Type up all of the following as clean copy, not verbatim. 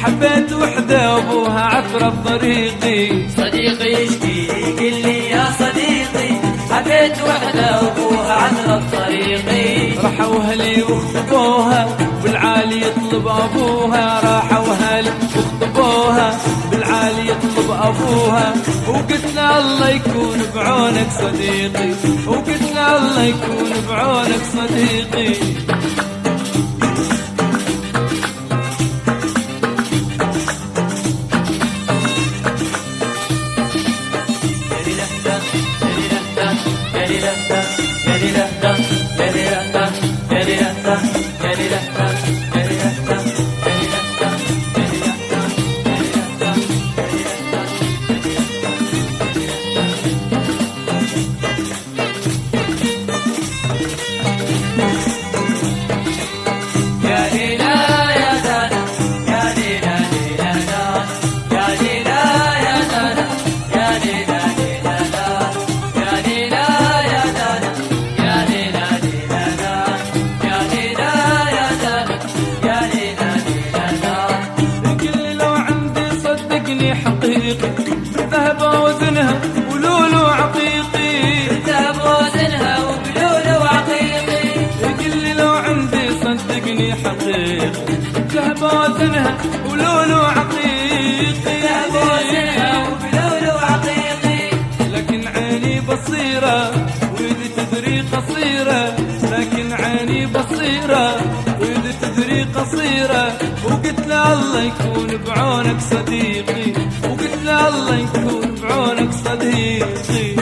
حبيت وحدة وابوها عثرة بطريقي. صديقي يشكي يقول لي يا صديقي حبيت وحدة وابوها عثرة بطريقي. راحوا اهلي وخطبوها بالعالي يطلب ابوها. راحوا اهلي وخطبوها بالعالي يطلب ابوها. وقلت له الله يكون بعونك صديقي. وقلت له الله يكون بعونك صديقي. حقيقي ذهب وزنها ولولو عقيقي. ذهب وزنها وبلولو عقيقي. قل لي لو عندي صدقني حقيقي. ذهب وزنها ولولو عقيقي. ذهب وزنها وبلولو عقيقي. لكن عيني بصيرة ويدي تدري قصيرة. لكن عيني بصيرة ويدي تدري قصيرة. وقلت له الله يكون بعونك صديقي. وقلت له الله يكون بعونك صديقي.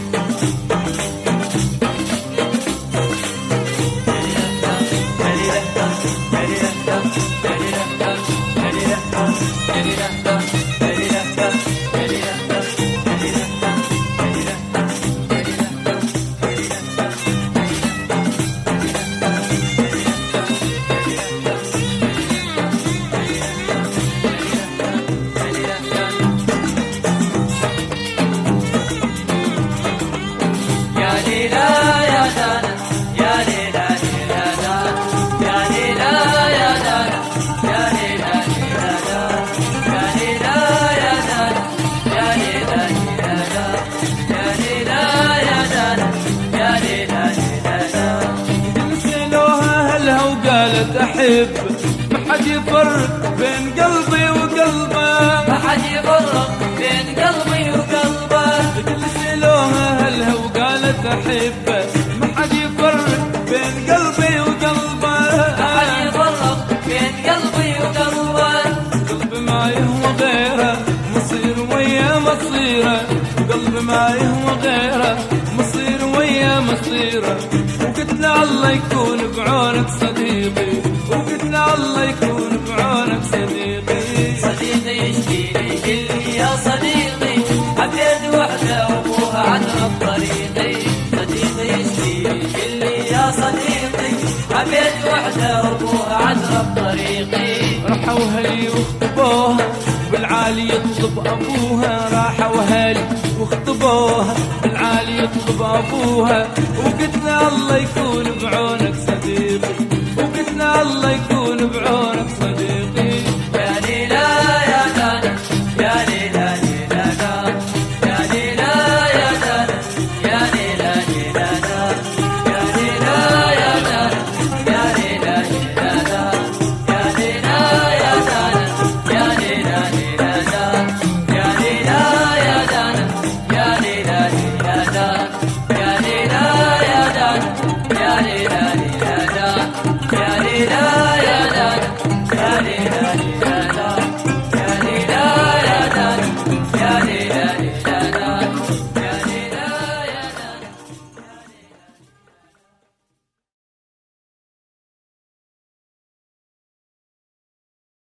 أحب ما حد يفرق بين قلبي وقلبه. ما حد يفرق بين قلبي وقلبه. سلوها هلها وقالت أحبه. ما حد يفرق بين قلبي وقلبه. ما حد يفرق بين قلبي وقلبه. قلبي ما يهوى غيره مصير ويا مصيره. قلبي ما يهوى غيره مصير ويا مصيره. وقلت له الله يكون بعونك صديقي. وقلت له الله يكون بعونك صديقي. صديقي يشكي لي يقول لي يا صديقي حبيت وحدة وابوها عثرة بطريقي. صديقي يشكي لي يقول لي يا صديقي حبيت وحدة وابوها عثرة بطريقي. راحوا اهلي وخطبوها بالعالي يطلب ابوها. راحوا اهلي وخطبوها بالعالي يطلب ابوها. وقلت له الله يكون بعونك صديقي. وقلت له الله يكون بعونك صديقي.